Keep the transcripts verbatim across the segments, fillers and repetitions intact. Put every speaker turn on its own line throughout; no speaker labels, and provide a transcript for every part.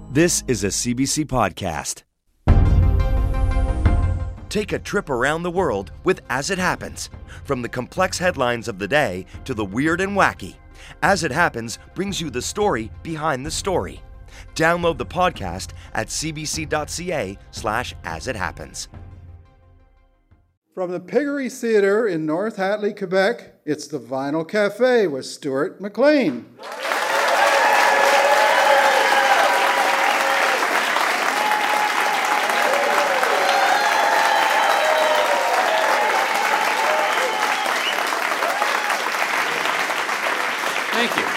This is a C B C podcast. Take a trip around the world with As It Happens. From the complex headlines of the day to the weird and wacky, As It Happens brings you the story behind the story. Download the podcast at cbc.ca slash as it happens.
From the Piggery Theatre in North Hatley, Quebec, it's the Vinyl Cafe with Stuart McLean.
Thank you.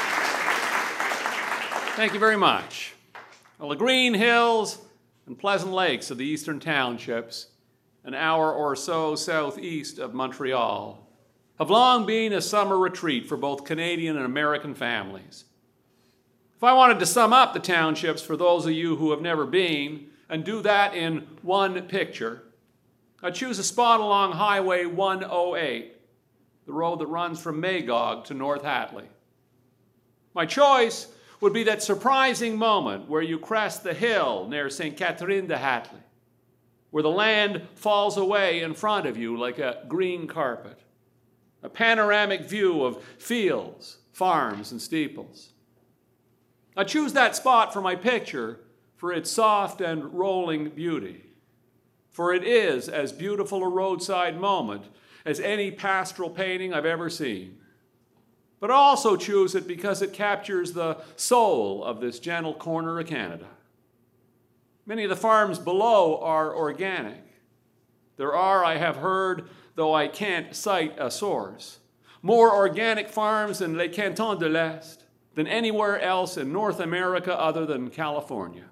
Thank you very much. Well, the green hills and pleasant lakes of the eastern townships, an hour or so southeast of Montreal, have long been a summer retreat for both Canadian and American families. If I wanted to sum up the townships for those of you who have never been, and do that in one picture, I'd choose a spot along Highway one oh eight, the road that runs from Magog to North Hatley. My choice would be that surprising moment where you crest the hill near Saint Catherine de Hatley, where the land falls away in front of you like a green carpet, a panoramic view of fields, farms, and steeples. I choose that spot for my picture for its soft and rolling beauty, for it is as beautiful a roadside moment as any pastoral painting I've ever seen. But I also choose it because it captures the soul of this gentle corner of Canada. Many of the farms below are organic. There are, I have heard, though I can't cite a source, more organic farms in Les Cantons de l'Est than anywhere else in North America other than California.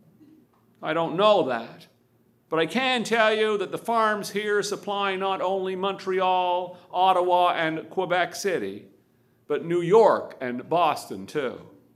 I don't know that, but I can tell you that the farms here supply not only Montreal, Ottawa, and Quebec City, but New York and Boston too.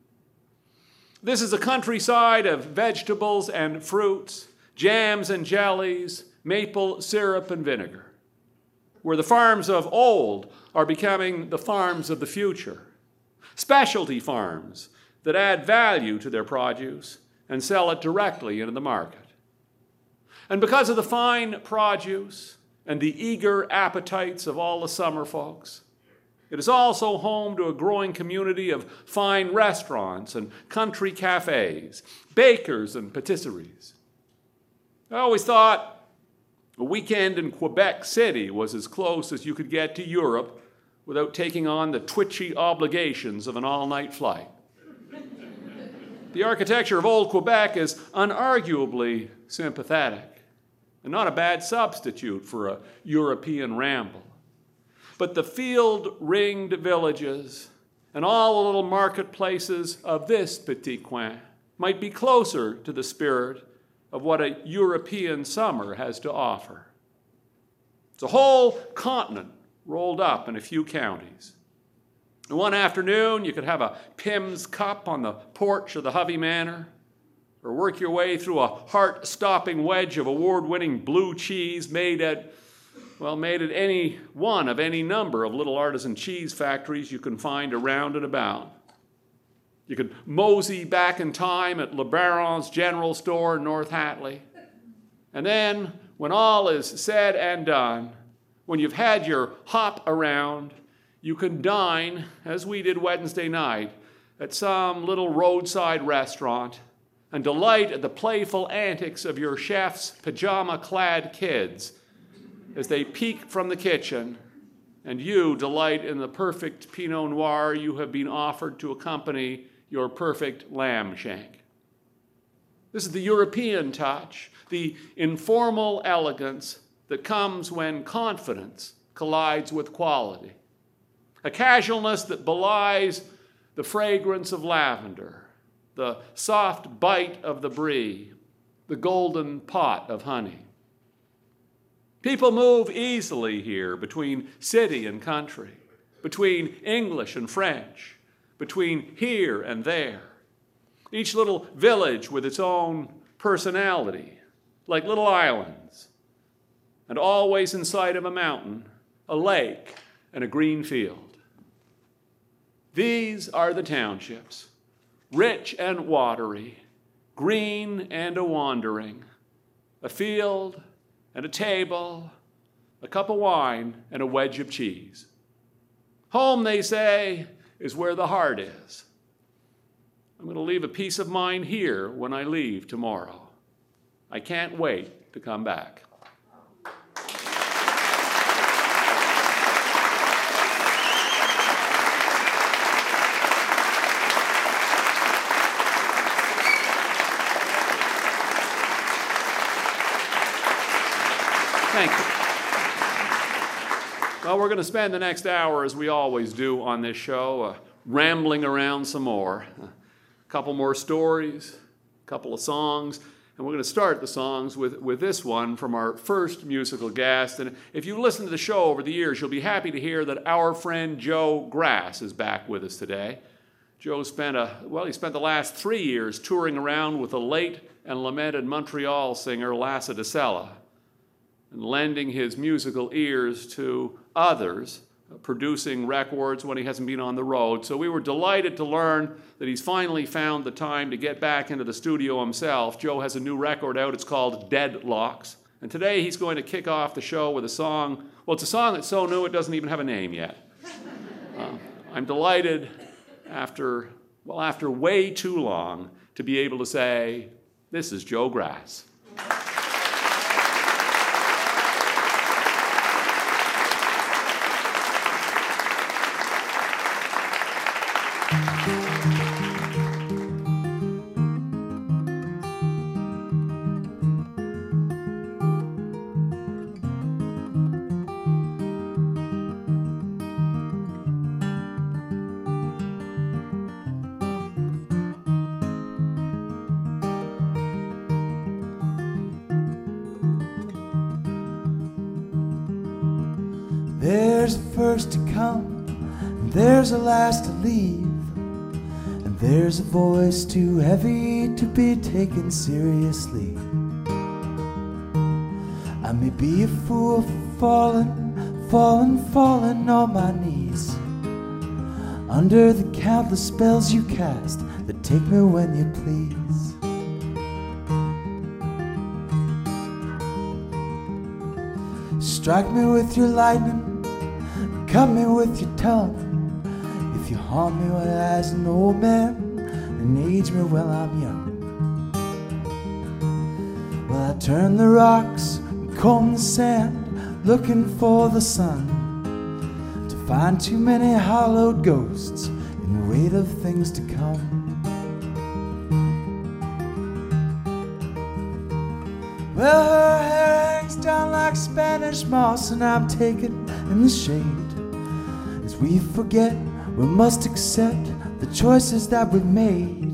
This is a countryside of vegetables and fruits, jams and jellies, maple syrup and vinegar, where the farms of old are becoming the farms of the future. Specialty farms that add value to their produce and sell it directly into the market. And because of the fine produce and the eager appetites of all the summer folks, it is also home to a growing community of fine restaurants and country cafes, bakers and patisseries. I always thought a weekend in Quebec City was as close as you could get to Europe without taking on the twitchy obligations of an all-night flight. The architecture of old Quebec is unarguably sympathetic and not a bad substitute for a European ramble. But the field-ringed villages and all the little marketplaces of this petit coin might be closer to the spirit of what a European summer has to offer. It's a whole continent rolled up in a few counties. And one afternoon, you could have a Pimm's cup on the porch of the Hovey Manor, or work your way through a heart-stopping wedge of award-winning blue cheese made at Well, made at any one of any number of little artisan cheese factories you can find around and about. You could mosey back in time at Le Baron's General Store in North Hatley. And then, when all is said and done, when you've had your hop around, you can dine, as we did Wednesday night, at some little roadside restaurant and delight at the playful antics of your chef's pajama-clad kids as they peek from the kitchen, and you delight in the perfect Pinot Noir you have been offered to accompany your perfect lamb shank. This is the European touch, the informal elegance that comes when confidence collides with quality, a casualness that belies the fragrance of lavender, the soft bite of the brie, the golden pot of honey. People move easily here between city and country, between English and French, between here and there. Each little village with its own personality, like little islands, and always in sight of a mountain, a lake, and a green field. These are the townships, rich and watery, green and a wandering, a field and a table, a cup of wine and a wedge of cheese. Home, they say, is where the heart is. I'm going to leave a piece of mine here when I leave tomorrow. I can't wait to come back. Thank you. Well, we're going to spend the next hour, as we always do on this show, uh, rambling around some more. A couple more stories, a couple of songs, and we're going to start the songs with, with this one from our first musical guest. And if you listen to the show over the years, you'll be happy to hear that our friend Joe Grass is back with us today. Joe spent a well, he spent the last three years touring around with the late and lamented Montreal singer Lassa DeSella, and lending his musical ears to others, producing records when he hasn't been on the road. So we were delighted to learn that he's finally found the time to get back into the studio himself. Joe has a new record out. It's called Deadlocks. And today he's going to kick off the show with a song. Well, it's a song that's so new it doesn't even have a name yet. Uh, I'm delighted after, well, after way too long to be able to say, this is Joe Grass.
There's a first to come, and there's a last to leave, and there's a voice too heavy to be taken seriously. I may be a fool for falling, falling, falling on my knees under the countless spells you cast that take me when you please. Strike me with your lightning, cut me with your tongue. If you harm me while as an old man, and age me while I'm young. Well, I turn the rocks and comb the sand, looking for the sun, to find too many hollowed ghosts in wait of things to come. Well, her hair hangs down like Spanish moss, and I'm taken in the shade. As we forget, we must accept the choices that we've made.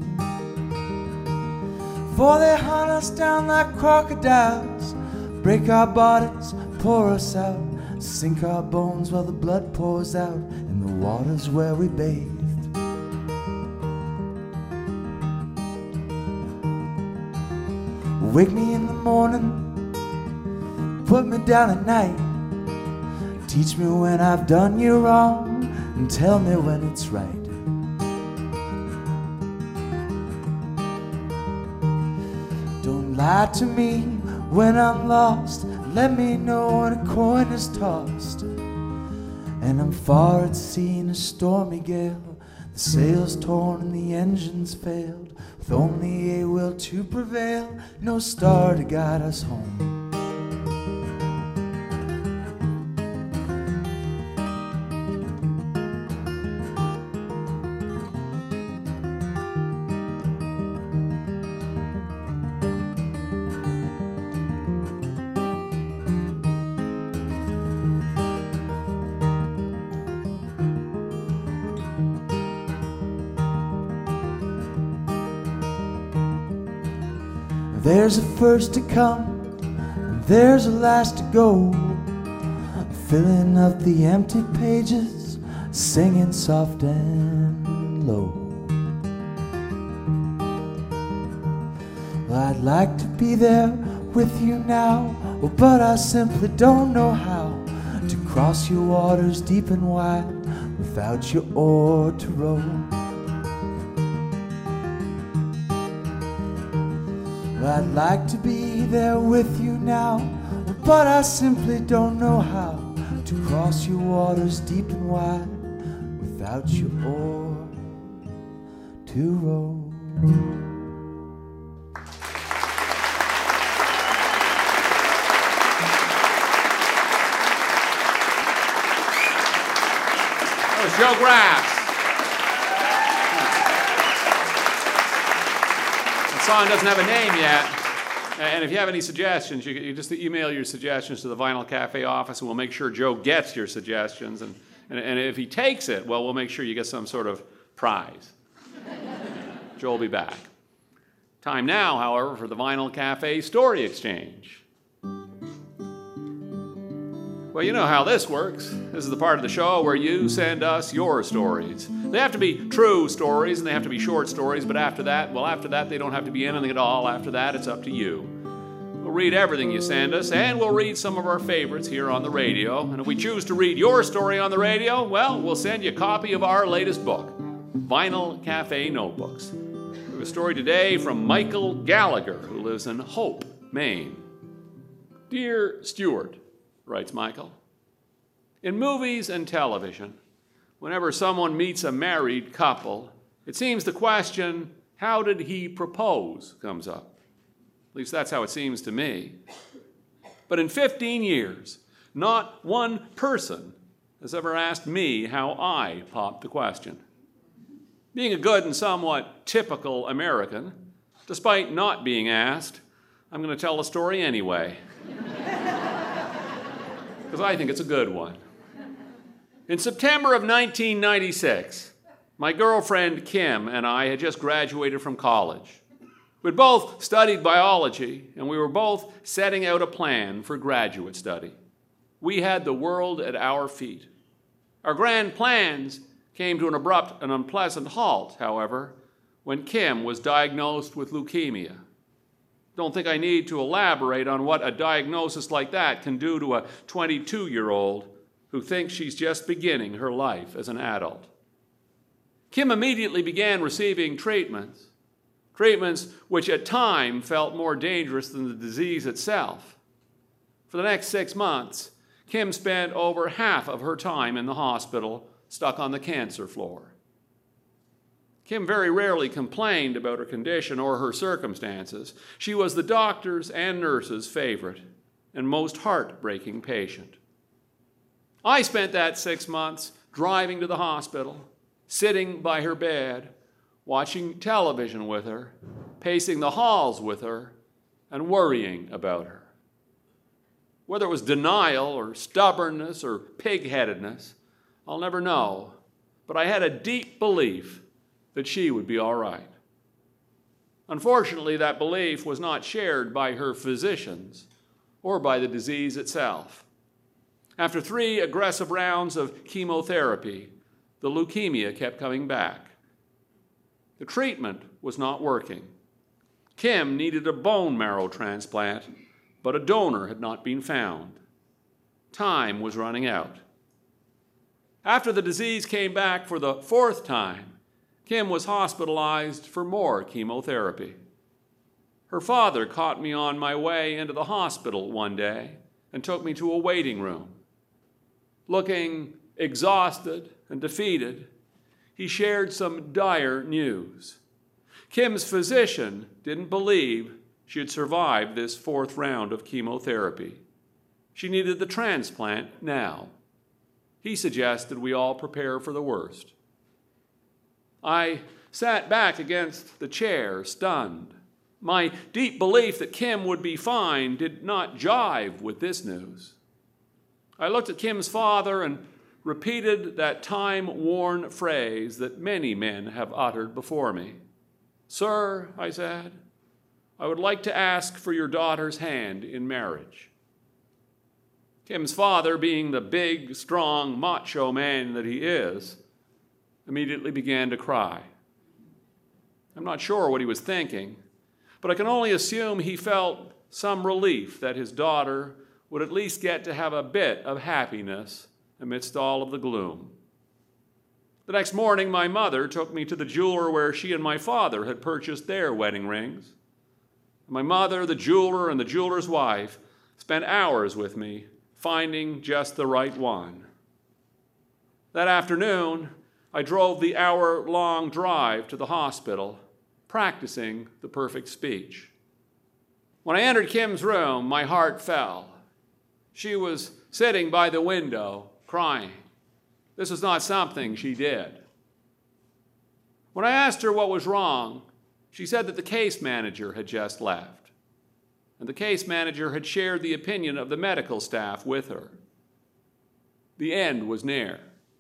For they hunt us down like crocodiles, break our bodies, pour us out, sink our bones while the blood pours out in the waters where we bathed. Wake me in the morning, put me down at night, teach me when I've done you wrong, and tell me when it's right. Don't lie to me when I'm lost, let me know when a coin is tossed, and I'm far at sea in a stormy gale, the sails torn and the engines failed, with only a will to prevail, no star to guide us home. There's a first to come, and there's a last to go, filling up the empty pages, singing soft and low. Well, I'd like to be there with you now, oh, but I simply don't know how to cross your waters deep and wide without your oar to row. Well, I'd like to be there with you now, but I simply don't know how to cross your waters deep and wide without your oar to row.
That was Joe Grass. The song doesn't have a name yet. And if you have any suggestions, you, you just email your suggestions to the Vinyl Cafe office, and we'll make sure Joe gets your suggestions. And, and, and if he takes it, well, we'll make sure you get some sort of prize. Joe will be back. Time now, however, for the Vinyl Cafe Story Exchange. Well, you know how this works. This is the part of the show where you send us your stories. They have to be true stories, and they have to be short stories, but after that, well, after that, they don't have to be anything at all. After that, it's up to you. We'll read everything you send us, and we'll read some of our favorites here on the radio. And if we choose to read your story on the radio, well, we'll send you a copy of our latest book, Vinyl Cafe Notebooks. We have a story today from Michael Gallagher, who lives in Hope, Maine. Dear Stuart, writes Michael, in movies and television, whenever someone meets a married couple, it seems the question, how did he propose, comes up. At least that's how it seems to me. But in fifteen years, not one person has ever asked me how I popped the question. Being a good and somewhat typical American, despite not being asked, I'm going to tell the story anyway. Because I think it's a good one. In September of nineteen ninety-six, my girlfriend Kim and I had just graduated from college. We'd both studied biology, and we were both setting out a plan for graduate study. We had the world at our feet. Our grand plans came to an abrupt and unpleasant halt, however, when Kim was diagnosed with leukemia. Don't think I need to elaborate on what a diagnosis like that can do to a twenty-two-year-old who thinks she's just beginning her life as an adult. Kim immediately began receiving treatments, treatments which at times felt more dangerous than the disease itself. For the next six months, Kim spent over half of her time in the hospital, stuck on the cancer floor. Kim very rarely complained about her condition or her circumstances. She was the doctor's and nurse's favorite and most heartbreaking patient. I spent that six months driving to the hospital, sitting by her bed, watching television with her, pacing the halls with her, and worrying about her. Whether it was denial or stubbornness or pig-headedness, I'll never know, but I had a deep belief that she would be all right. Unfortunately, that belief was not shared by her physicians or by the disease itself. After three aggressive rounds of chemotherapy, the leukemia kept coming back. The treatment was not working. Kim needed a bone marrow transplant, but a donor had not been found. Time was running out. After the disease came back for the fourth time, Kim was hospitalized for more chemotherapy. Her father caught me on my way into the hospital one day and took me to a waiting room. Looking exhausted and defeated, he shared some dire news. Kim's physician didn't believe she had survived this fourth round of chemotherapy. She needed the transplant now. He suggested we all prepare for the worst. I sat back against the chair, stunned. My deep belief that Kim would be fine did not jive with this news. I looked at Kim's father and repeated that time-worn phrase that many men have uttered before me. "Sir," I said, "I would like to ask for your daughter's hand in marriage." Kim's father, being the big, strong, macho man that he is, immediately began to cry. I'm not sure what he was thinking, but I can only assume he felt some relief that his daughter would at least get to have a bit of happiness amidst all of the gloom. The next morning, my mother took me to the jeweler where she and my father had purchased their wedding rings. My mother, the jeweler, and the jeweler's wife spent hours with me finding just the right one. That afternoon, I drove the hour-long drive to the hospital, practicing the perfect speech. When I entered Kim's room, my heart fell. She was sitting by the window, crying. This was not something she did. When I asked her what was wrong, she said that the case manager had just left, and the case manager had shared the opinion of the medical staff with her. The end was near.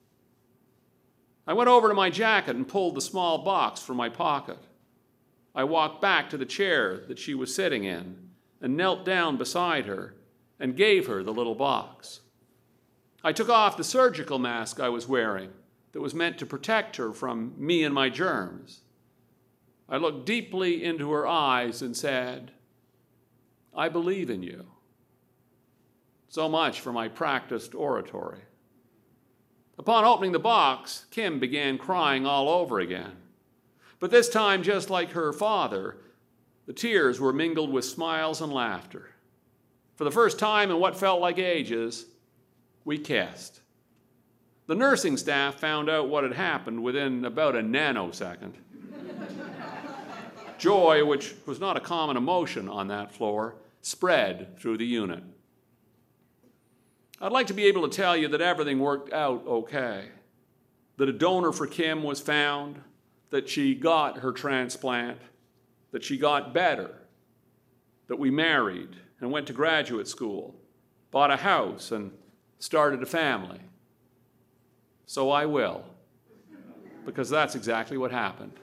I went over to my jacket and pulled the small box from my pocket. I walked back to the chair that she was sitting in and knelt down beside her and gave her the little box. I took off the surgical mask I was wearing that was meant to protect her from me and my germs. I looked deeply into her eyes and said, "I believe in you." So much for my practiced oratory. Upon opening the box, Kim began crying all over again. But this time, just like her father, the tears were mingled with smiles and laughter. For the first time in what felt like ages, we kissed. The nursing staff found out what had happened within about a nanosecond. Joy, which was not a common emotion on that floor, spread through the unit. I'd like to be able to tell you that everything worked out okay, that a donor for Kim was found, that she got her transplant, that she got better, that we married and went to graduate school, bought a house, and started a family. So I will, because that's exactly what happened.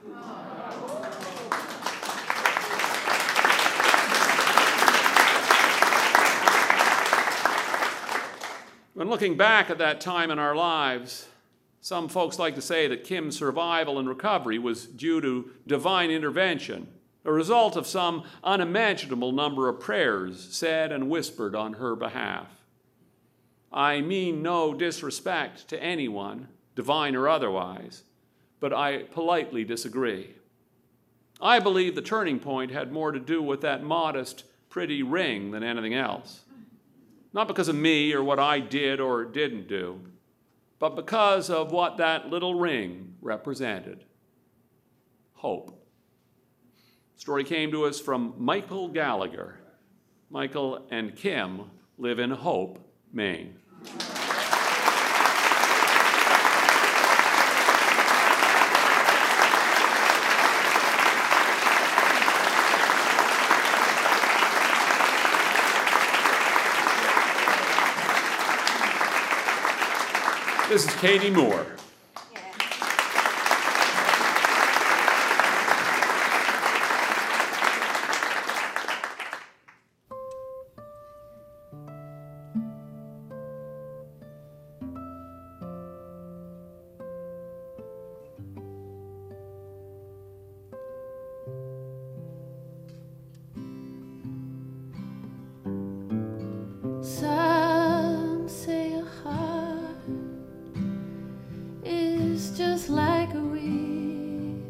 When looking back at that time in our lives, some folks like to say that Kim's survival and recovery was due to divine intervention, a result of some unimaginable number of prayers said and whispered on her behalf. I mean no disrespect to anyone, divine or otherwise, but I politely disagree. I believe the turning point had more to do with that modest, pretty ring than anything else. Not because of me or what I did or didn't do, but because of what that little ring represented. Hope. The story came to us from Michael Gallagher. Michael and Kim live in Hope, Maine. This is Katie Moore.
Some say a heart is just like a wheel.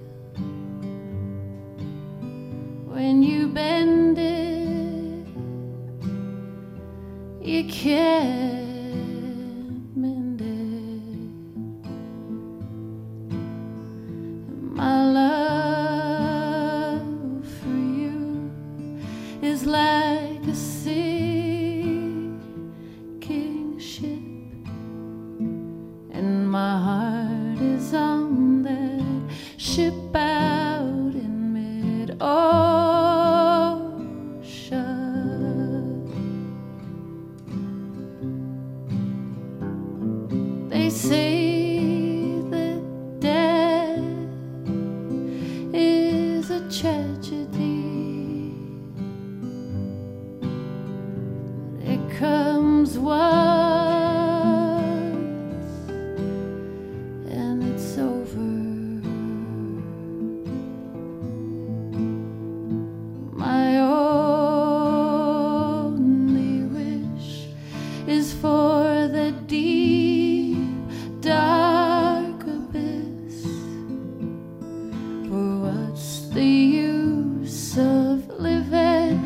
When you bend it, you can't mend it. My love for you is like a sinking ship, and my heart is on that ship out in mid-ocean. They say that death is a tragedy. It comes once and it's over. My only wish is for the deep, dark abyss. For what's the use of living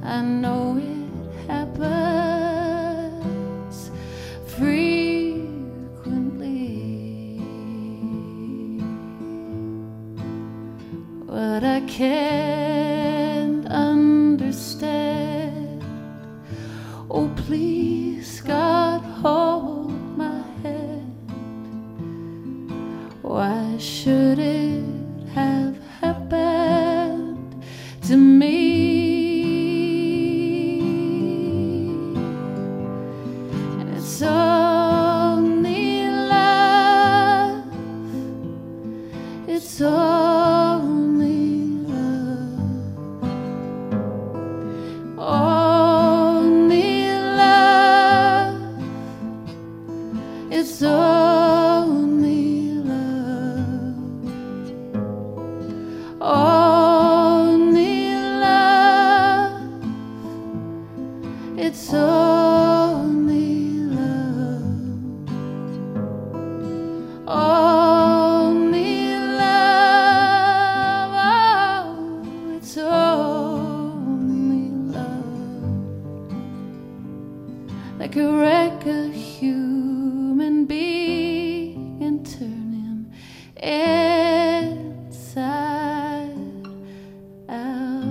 I know it happens frequently, but I can't understand. Oh, please, God, hold my hand. Why should it have happened to me? And it's only love. It's only love. Only love. It's only love. Only love. It's only love. Only love. Oh, it's only love. Like a wreck, a human being, and turn him inside out.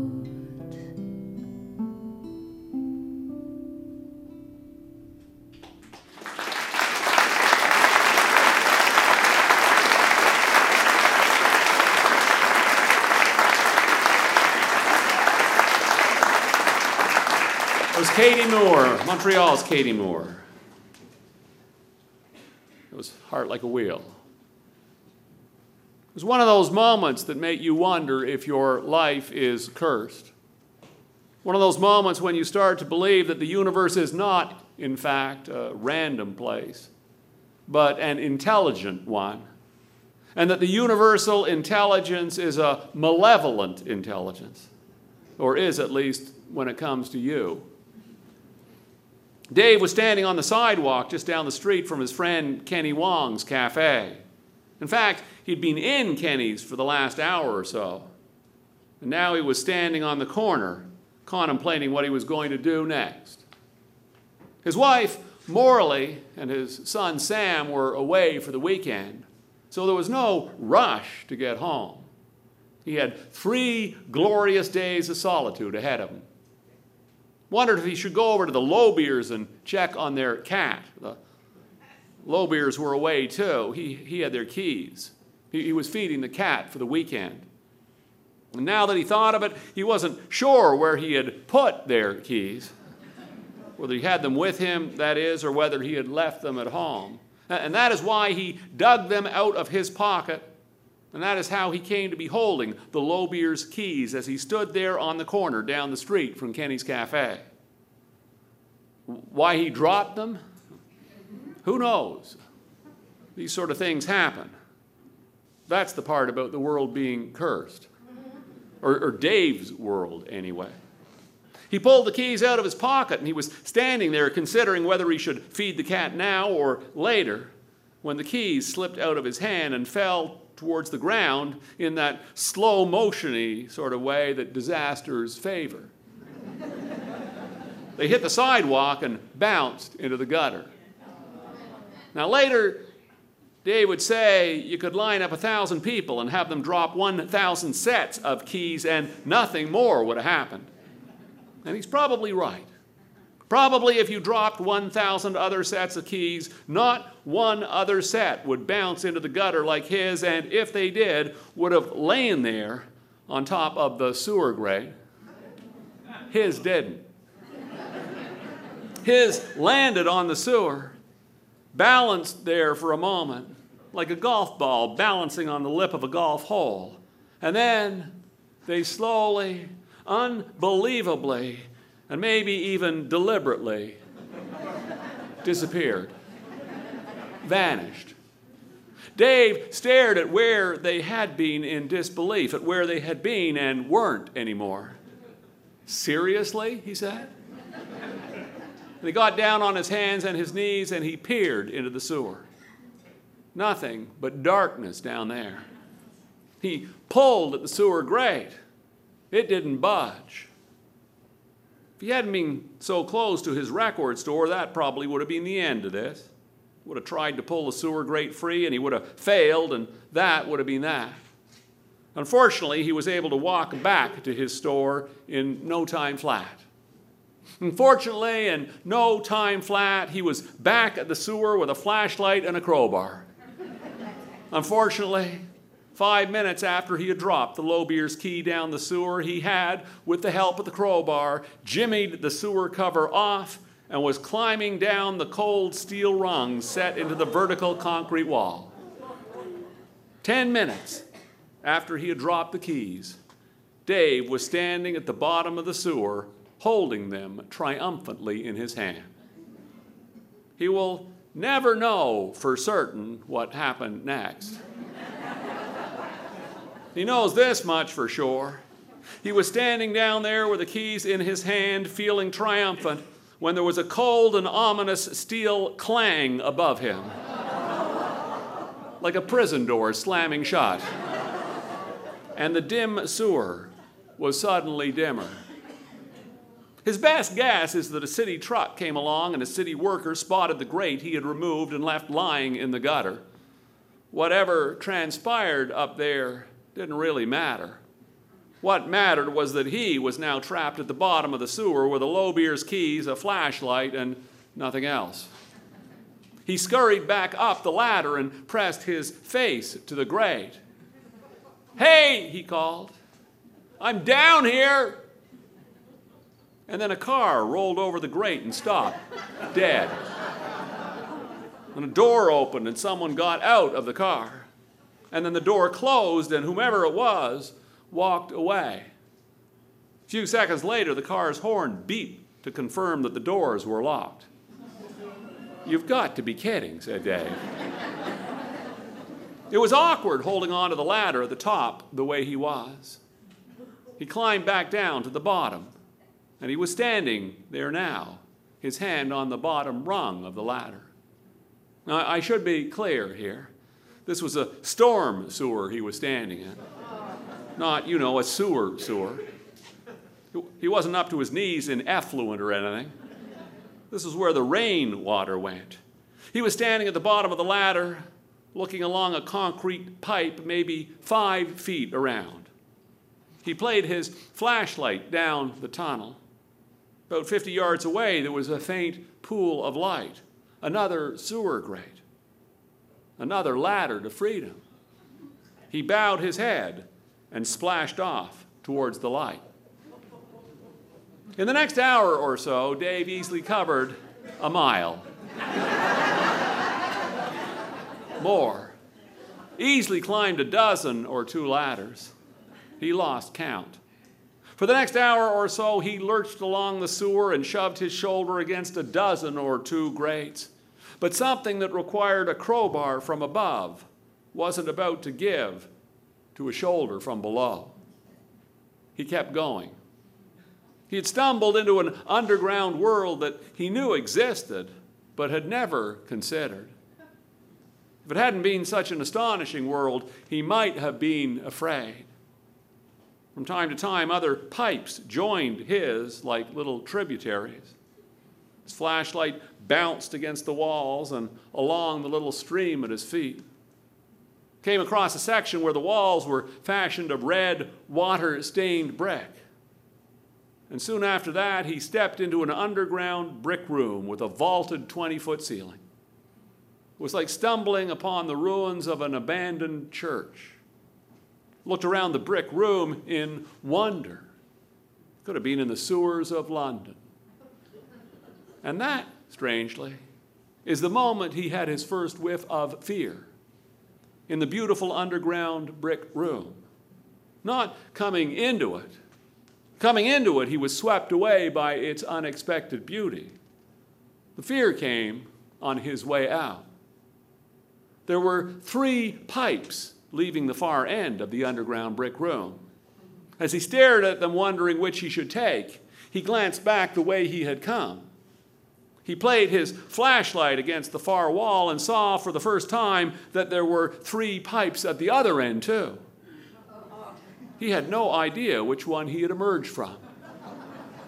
It was Katie Moore, Montreal's Katie Moore. It was Heart Like a Wheel. It was one of those moments that make you wonder if your life is cursed. One of those moments when you start to believe that the universe is not, in fact, a random place, but an intelligent one, and that the universal intelligence is a malevolent intelligence, or is at least when it comes to you. Dave was standing on the sidewalk just down the street from his friend Kenny Wong's cafe. In fact, he'd been in Kenny's for the last hour or so. And now he was standing on the corner, contemplating what he was going to do next. His wife, Morley, and his son, Sam, were away for the weekend, so there was no rush to get home. He had three glorious days of solitude ahead of him. Wondered if he should go over to the Lobiers and check on their cat. The Lobiers were away too. He, he had their keys. He, he was feeding the cat for the weekend. And now that he thought of it, he wasn't sure where he had put their keys, whether he had them with him, that is, or whether he had left them at home. And that is why he dug them out of his pocket. And that is how he came to be holding the Lobier's keys as he stood there on the corner down the street from Kenny's Cafe. Why he dropped them? Who knows? These sort of things happen. That's the part about the world being cursed. Or, or Dave's world, anyway. He pulled the keys out of his pocket, and he was standing there considering whether he should feed the cat now or later, when the keys slipped out of his hand and fell towards the ground in that slow motion-y sort of way that disasters favor. They hit the sidewalk and bounced into the gutter. Now later, Dave would say you could line up a thousand people and have them drop one thousand sets of keys and nothing more would have happened. And he's probably right. Probably if you dropped one thousand other sets of keys, not one other set would bounce into the gutter like his, and if they did, would have lain there on top of the sewer grate. His didn't. His landed on the sewer, balanced there for a moment, like a golf ball balancing on the lip of a golf hole. And then they slowly, unbelievably, and maybe even deliberately disappeared, vanished. Dave stared at where they had been in disbelief, at where they had been and weren't anymore. Seriously, he said. And he got down on his hands and his knees and he peered into the sewer. Nothing but darkness down there. He pulled at the sewer grate. It didn't budge. If he hadn't been so close to his record store, that probably would have been the end of this. Would have tried to pull the sewer grate free, and he would have failed, and that would have been that. Unfortunately, he was able to walk back to his store in no time flat. Unfortunately, in no time flat, he was back at the sewer with a flashlight and a crowbar. Unfortunately, five minutes after he had dropped the Lowbeer's key down the sewer, he had, with the help of the crowbar, jimmied the sewer cover off and was climbing down the cold steel rungs set into the vertical concrete wall. Ten minutes after he had dropped the keys, Dave was standing at the bottom of the sewer, holding them triumphantly in his hand. He will never know for certain what happened next. He knows this much for sure. He was standing down there with the keys in his hand, feeling triumphant, when there was a cold and ominous steel clang above him, like a prison door slamming shut. And the dim sewer was suddenly dimmer. His best guess is that a city truck came along and a city worker spotted the grate he had removed and left lying in the gutter. Whatever transpired up there didn't really matter. What mattered was that he was now trapped at the bottom of the sewer with a Lowbeer's keys, a flashlight, and nothing else. He scurried back up the ladder and pressed his face to the grate. "Hey," he called, "I'm down here." And then a car rolled over the grate and stopped, dead. And a door opened and someone got out of the car. And then the door closed and whomever it was walked away. A few seconds later, the car's horn beeped to confirm that the doors were locked. "You've got to be kidding," said Dave. It was awkward holding on to the ladder at the top the way he was. He climbed back down to the bottom, and he was standing there now, his hand on the bottom rung of the ladder. Now, I should be clear here. This was a storm sewer he was standing in. Not, you know, a sewer sewer. He wasn't up to his knees in effluent or anything. This is where the rain water went. He was standing at the bottom of the ladder, looking along a concrete pipe maybe five feet around. He played his flashlight down the tunnel. About fifty yards away, there was a faint pool of light, another sewer grate, another ladder to freedom. He bowed his head and splashed off towards the light. In the next hour or so, Dave easily covered a mile. More. Easily climbed a dozen or two ladders. He lost count. For the next hour or so, he lurched along the sewer and shoved his shoulder against a dozen or two grates. But something that required a crowbar from above wasn't about to give to a shoulder from below. He kept going. He had stumbled into an underground world that he knew existed, but had never considered. If it hadn't been such an astonishing world, he might have been afraid. From time to time, other pipes joined his like little tributaries. His flashlight bounced against the walls and along the little stream at his feet. Came across a section where the walls were fashioned of red, water-stained brick. And soon after that, he stepped into an underground brick room with a vaulted twenty-foot ceiling. It was like stumbling upon the ruins of an abandoned church. Looked around the brick room in wonder. Could have been in the sewers of London. And that, strangely, is the moment he had his first whiff of fear. In the beautiful underground brick room. Not coming into it. Coming into it, he was swept away by its unexpected beauty. The fear came on his way out. There were three pipes leaving the far end of the underground brick room. As he stared at them, wondering which he should take, he glanced back the way he had come. He played his flashlight against the far wall and saw for the first time that there were three pipes at the other end, too. He had no idea which one he had emerged from.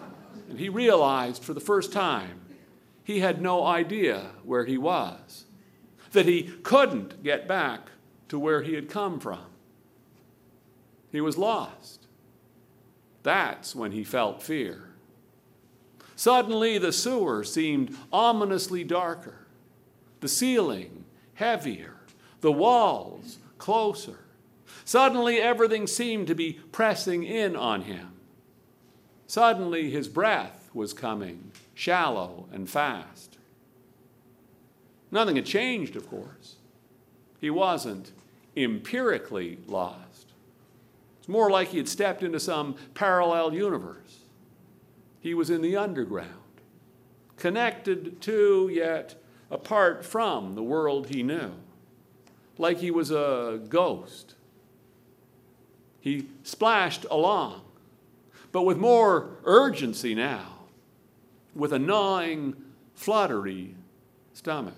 And he realized for the first time he had no idea where he was, that he couldn't get back to where he had come from. He was lost. That's when he felt fear. Suddenly, the sewer seemed ominously darker, the ceiling heavier, the walls closer. Suddenly, everything seemed to be pressing in on him. Suddenly, his breath was coming shallow and fast. Nothing had changed, of course. He wasn't empirically lost. It's more like he had stepped into some parallel universe. He was in the underground, connected to, yet apart from the world he knew, like he was a ghost. He splashed along, but with more urgency now, with a gnawing, fluttery stomach.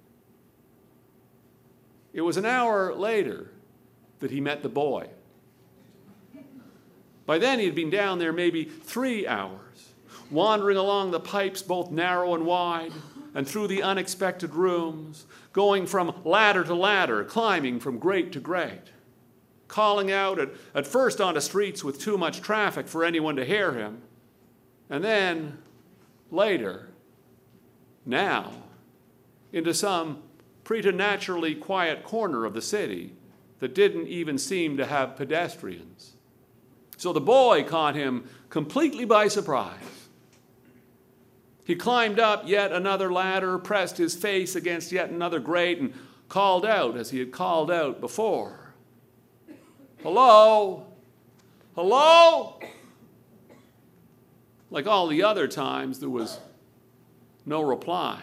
It was an hour later that he met the boy. By then, he had been down there maybe three hours, wandering along the pipes both narrow and wide, and through the unexpected rooms, going from ladder to ladder, climbing from grate to grate, calling out at, at first onto streets with too much traffic for anyone to hear him, and then, later, now, into some preternaturally quiet corner of the city that didn't even seem to have pedestrians. So the boy caught him completely by surprise. He climbed up yet another ladder, pressed his face against yet another grate, and called out as he had called out before. Hello? Hello? Like all the other times, there was no reply,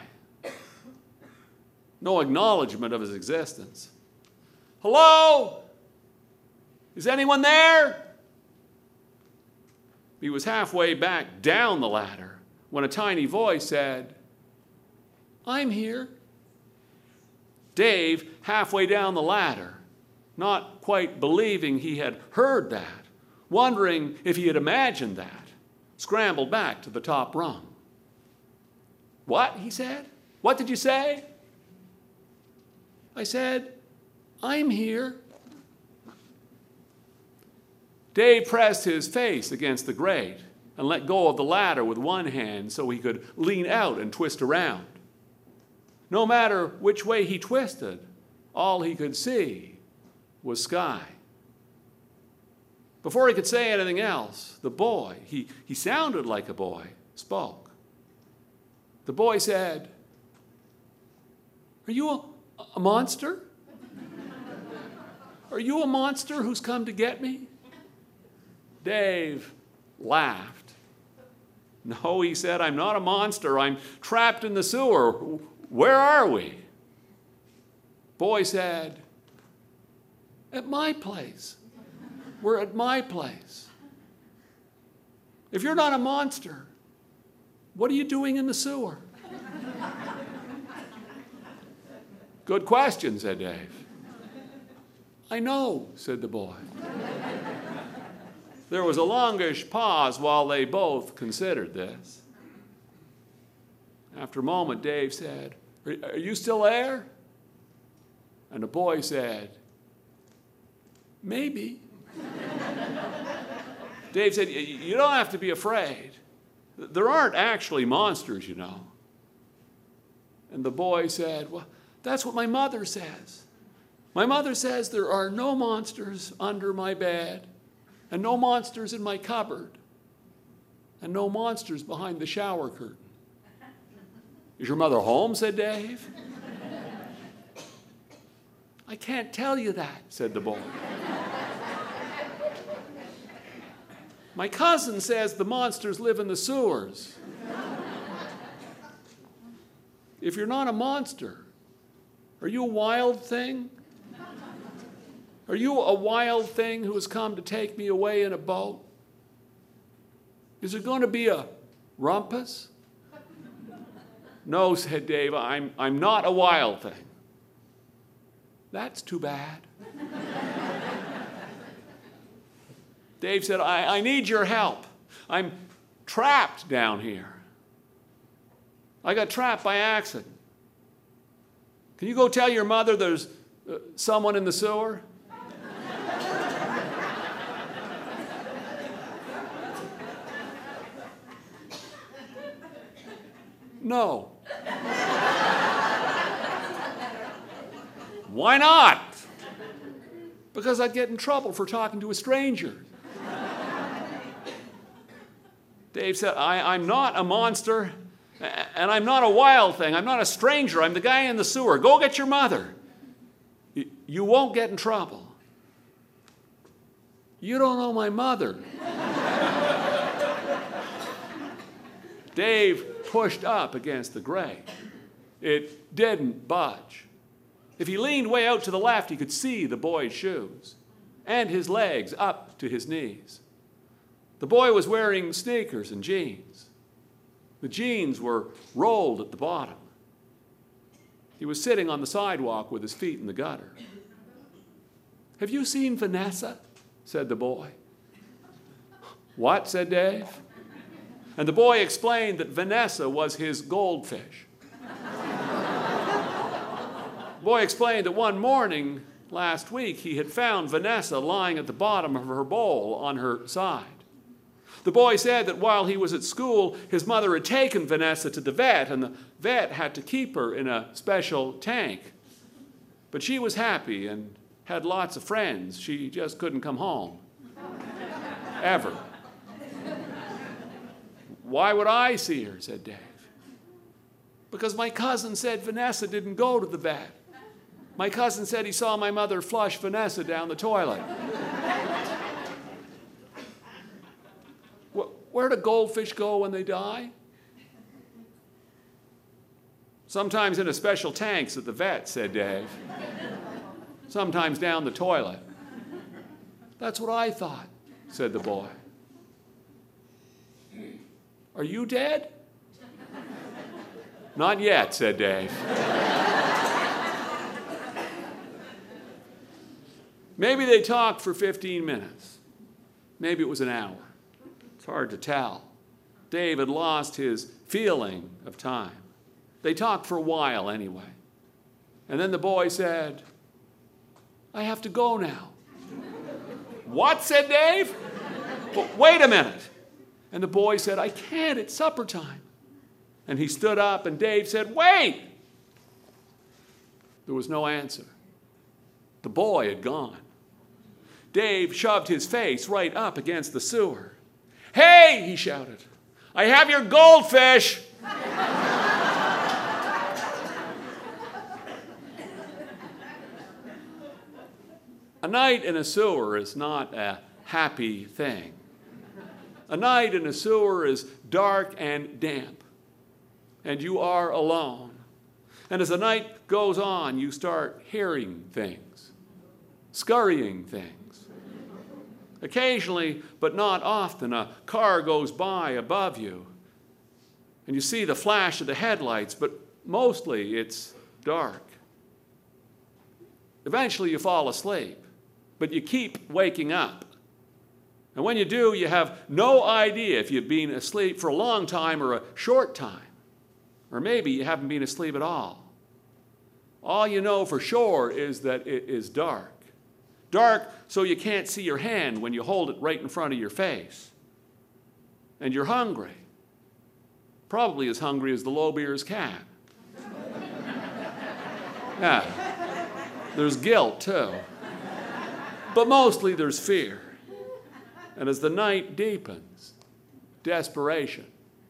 no acknowledgement of his existence. Hello? Is anyone there? He was halfway back down the ladder when a tiny voice said, I'm here. Dave, halfway down the ladder, not quite believing he had heard that, wondering if he had imagined that, scrambled back to the top rung. What? He said. What did you say? I said, I'm here. Dave pressed his face against the grate and let go of the ladder with one hand so he could lean out and twist around. No matter which way he twisted, all he could see was sky. Before he could say anything else, the boy, he, he sounded like a boy, spoke. The boy said, Are you a, a monster? Are you a monster who's come to get me? Dave laughed. No, he said, I'm not a monster. I'm trapped in the sewer. Where are we? Boy said, at my place. We're at my place. If you're not a monster, what are you doing in the sewer? Good question, said Dave. I know, said the boy. There was a longish pause while they both considered this. After a moment, Dave said, Are you still there? And the boy said, Maybe. Dave said, You don't have to be afraid. There aren't actually monsters, you know. And the boy said, Well, that's what my mother says. My mother says there are no monsters under my bed, and no monsters in my cupboard, and no monsters behind the shower curtain. Is your mother home? Said Dave. I can't tell you that, said the boy. My cousin says the monsters live in the sewers. If you're not a monster, are you a wild thing? Are you a wild thing who has come to take me away in a boat? Is there going to be a rumpus? No, said Dave, I'm, I'm not a wild thing. That's too bad. Dave said, I, I need your help. I'm, trapped down here. I got trapped by accident. Can you go tell your mother there's uh, someone in the sewer? No. Why not? Because I'd get in trouble for talking to a stranger. Dave said, I, I'm not a monster, and I'm not a wild thing. I'm not a stranger. I'm the guy in the sewer. Go get your mother. You, you won't get in trouble. You don't know my mother. Dave pushed up against the grate. It didn't budge. If he leaned way out to the left, he could see the boy's shoes and his legs up to his knees. The boy was wearing sneakers and jeans. The jeans were rolled at the bottom. He was sitting on the sidewalk with his feet in the gutter. Have you seen Vanessa? Said the boy. What? Said Dave. And the boy explained that Vanessa was his goldfish. The boy explained that one morning last week he had found Vanessa lying at the bottom of her bowl on her side. The boy said that while he was at school, his mother had taken Vanessa to the vet, and the vet had to keep her in a special tank. But she was happy and had lots of friends. She just couldn't come home. Ever. Why would I see her? Said Dave. Because my cousin said Vanessa didn't go to the vet. My cousin said he saw my mother flush Vanessa down the toilet. Where do goldfish go when they die? Sometimes in a special tanks at the vet, said Dave. Sometimes down the toilet. That's what I thought, said the boy. Are you dead? Not yet, said Dave. Maybe they talked for fifteen minutes. Maybe it was an hour. It's hard to tell. Dave had lost his feeling of time. They talked for a while anyway. And then the boy said, I have to go now. What? Said Dave. But wait a minute. And the boy said, I can't, it's supper time. And he stood up and Dave said, wait. There was no answer. The boy had gone. Dave shoved his face right up against the sewer. Hey, he shouted, I have your goldfish. A night in a sewer is not a happy thing. A night in a sewer is dark and damp, and you are alone. And as the night goes on, you start hearing things, scurrying things. Occasionally, but not often, a car goes by above you, and you see the flash of the headlights, but mostly it's dark. Eventually, you fall asleep, but you keep waking up. And when you do, you have no idea if you've been asleep for a long time or a short time. Or maybe you haven't been asleep at all. All you know for sure is that it is dark. Dark so you can't see your hand when you hold it right in front of your face. And you're hungry. Probably as hungry as the Lowbeer's cat. Yeah. There's guilt, too. But mostly there's fear. And as the night deepens, desperation.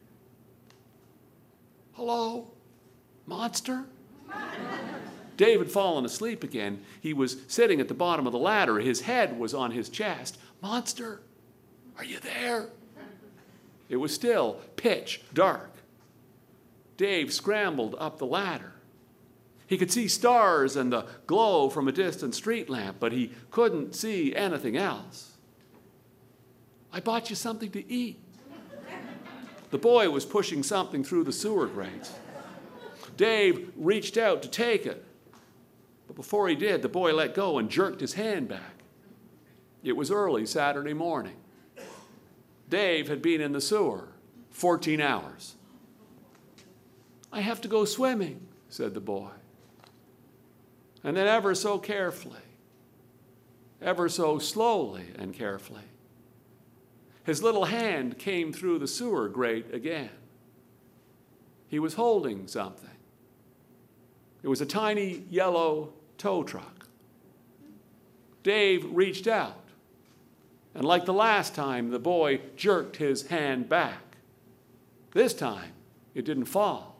Hello, monster? Dave had fallen asleep again. He was sitting at the bottom of the ladder. His head was on his chest. Monster, are you there? It was still pitch dark. Dave scrambled up the ladder. He could see stars and the glow from a distant street lamp, but he couldn't see anything else. I bought you something to eat. The boy was pushing something through the sewer grates. Dave reached out to take it. But before he did, the boy let go and jerked his hand back. It was early Saturday morning. Dave had been in the sewer fourteen hours. I have to go swimming, said the boy. And then ever so carefully, ever so slowly and carefully, his little hand came through the sewer grate again. He was holding something. It was a tiny yellow tow truck. Dave reached out, and like the last time, the boy jerked his hand back. This time, it didn't fall.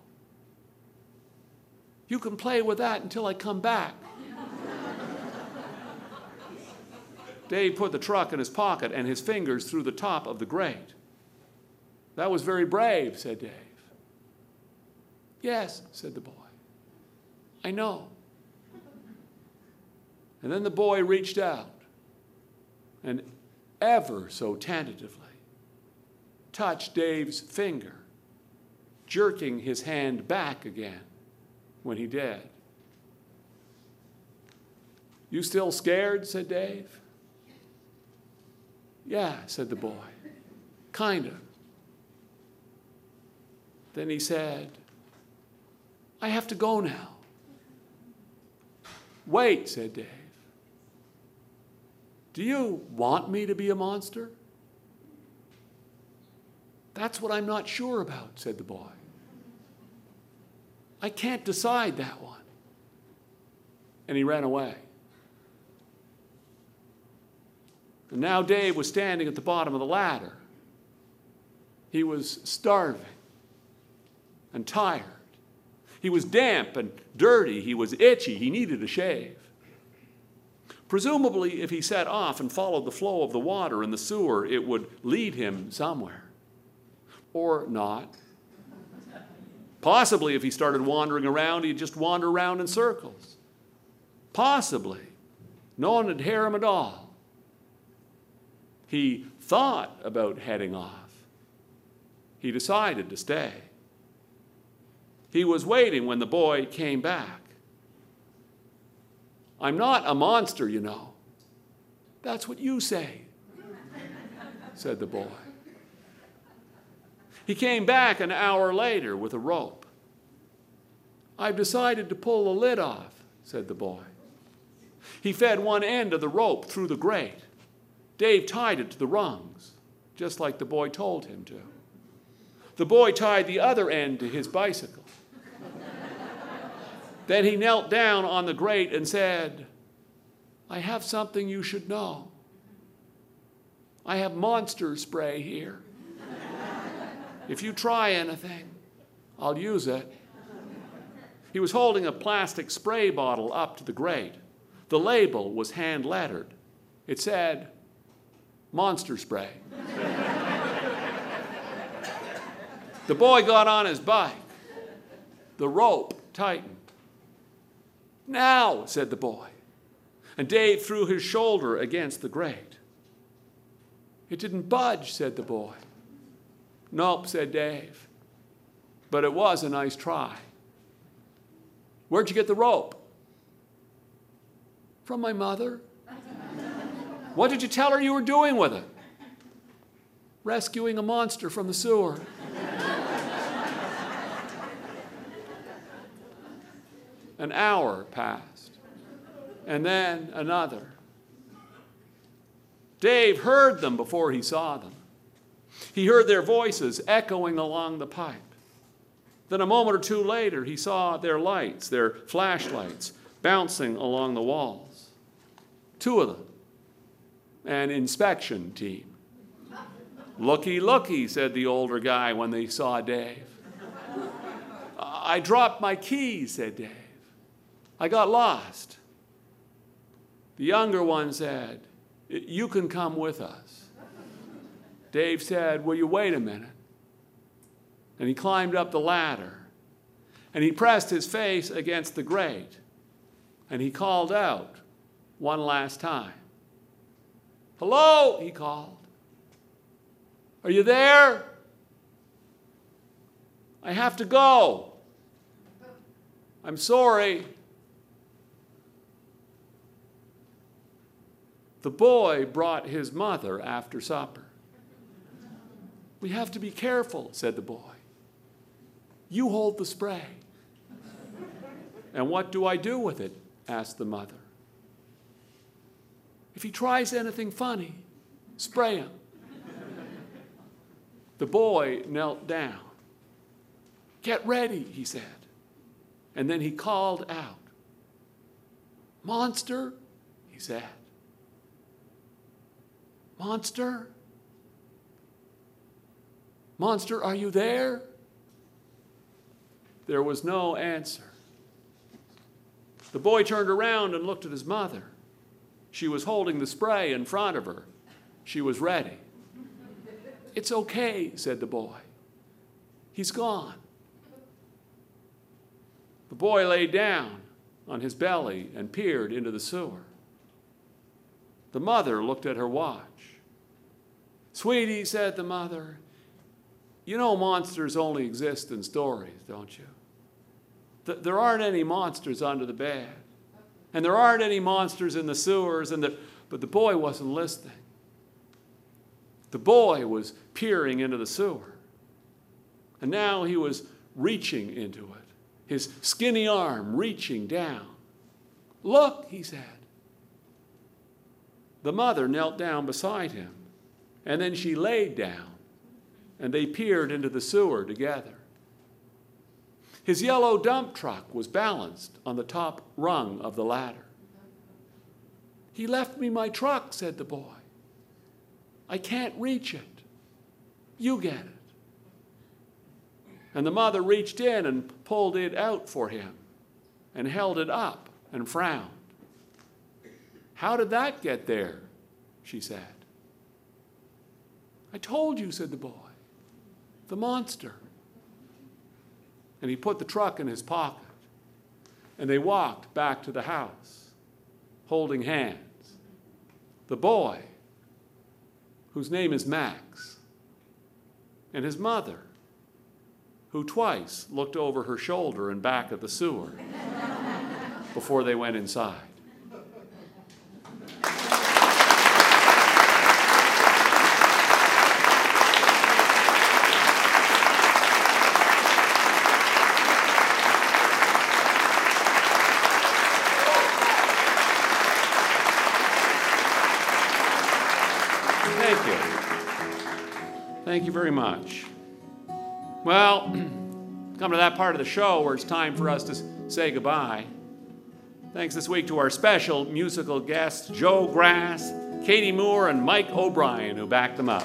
You can play with that until I come back. Dave put the truck in his pocket and his fingers through the top of the grate. That was very brave, said Dave. Yes, said the boy. I know. And then the boy reached out and ever so tentatively touched Dave's finger, jerking his hand back again when he did. You still scared? Said Dave. Yeah, said the boy. Kind of. Then he said, I have to go now. Wait, said Dave. Do you want me to be a monster? That's what I'm not sure about, said the boy. I can't decide that one. And he ran away. And now Dave was standing at the bottom of the ladder. He was starving and tired. He was damp and dirty. He was itchy. He needed a shave. Presumably, if he set off and followed the flow of the water in the sewer, it would lead him somewhere. Or not. Possibly, if he started wandering around, he'd just wander around in circles. Possibly. No one would hear him at all. He thought about heading off. He decided to stay. He was waiting when the boy came back. I'm not a monster, you know. That's what you say, said the boy. He came back an hour later with a rope. I've decided to pull the lid off, said the boy. He fed one end of the rope through the grate. Dave tied it to the rungs, just like the boy told him to. The boy tied the other end to his bicycle. Then he knelt down on the grate and said, I have something you should know. I have monster spray here. If you try anything, I'll use it. He was holding a plastic spray bottle up to the grate. The label was hand-lettered. It said, monster spray. The boy got on his bike. The rope tightened. Now, said the boy. And Dave threw his shoulder against the grate. It didn't budge, said the boy. Nope, said Dave. But it was a nice try. Where'd you get the rope? From my mother. What did you tell her you were doing with it? Rescuing a monster from the sewer. An hour passed, and then another. Dave heard them before he saw them. He heard their voices echoing along the pipe. Then a moment or two later, he saw their lights, their flashlights, bouncing along the walls. Two of them. An inspection team. Looky, looky, said the older guy when they saw Dave. I dropped my keys, said Dave. I got lost. The younger one said, you can come with us. Dave said, will you wait a minute? And he climbed up the ladder, and he pressed his face against the grate, and he called out one last time. Hello, he called. Are you there? I have to go. I'm sorry. The boy brought his mother after supper. We have to be careful, said the boy. You hold the spray. And what do I do with it? Asked the mother. If he tries anything funny, spray him. The boy knelt down. Get ready, he said. And then he called out. Monster, he said. Monster? Monster, are you there? There was no answer. The boy turned around and looked at his mother. She was holding the spray in front of her. She was ready. It's okay, said the boy. He's gone. The boy lay down on his belly and peered into the sewer. The mother looked at her watch. Sweetie, said the mother, you know monsters only exist in stories, don't you? Th- there aren't any monsters under the bed. And there aren't any monsters in the sewers. And the, but the boy wasn't listening. The boy was peering into the sewer. And now he was reaching into it, his skinny arm reaching down. Look, he said. The mother knelt down beside him, and then she laid down, and they peered into the sewer together. His yellow dump truck was balanced on the top rung of the ladder. He left me my truck, said the boy. I can't reach it. You get it. And the mother reached in and pulled it out for him and held it up and frowned. How did that get there? She said. I told you, said the boy. The monster. And he put the truck in his pocket. And they walked back to the house, holding hands. The boy, whose name is Max, and his mother, who twice looked over her shoulder and back at the sewer before they went inside. Thank you. Thank you very much. Well, come to that part of the show where it's time for us to say goodbye. Thanks this week to our special musical guests, Joe Grass, Katie Moore, and Mike O'Brien, who backed them up.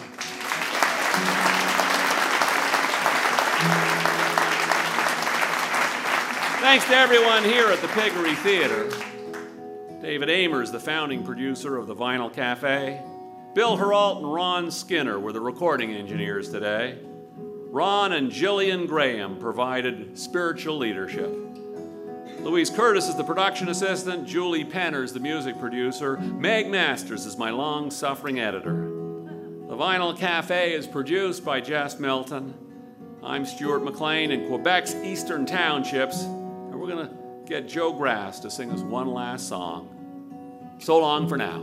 Thanks to everyone here at the Piggery Theater. David Amers, the founding producer of the Vinyl Cafe. Bill Heralt and Ron Skinner were the recording engineers today. Ron and Jillian Graham provided spiritual leadership. Louise Curtis is the production assistant. Julie Penner is the music producer. Meg Masters is my long-suffering editor. The Vinyl Cafe is produced by Jess Milton. I'm Stuart McLean in Quebec's Eastern Townships, and we're going to get Joe Grass to sing us one last song. So long for now.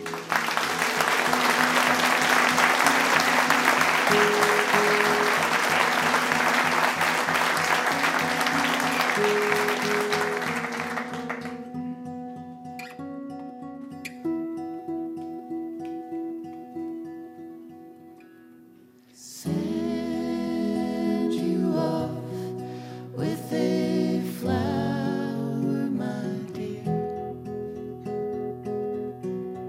Send you off with a flower, my dear.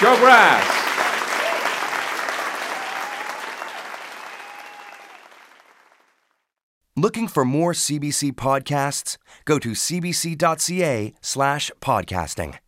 Show brass.
Looking for more C B C podcasts? Go to cbc.ca slash podcasting.